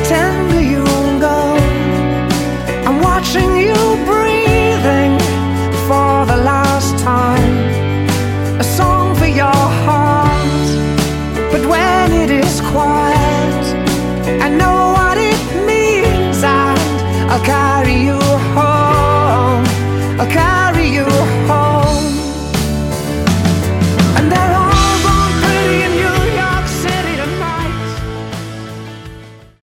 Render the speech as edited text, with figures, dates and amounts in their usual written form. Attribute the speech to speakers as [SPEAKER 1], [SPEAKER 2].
[SPEAKER 1] tender you'll go. I'm watching you breathing for the last time, a song for your heart. But when it is quiet, I know what it means, and I'll carry you home. I'll carry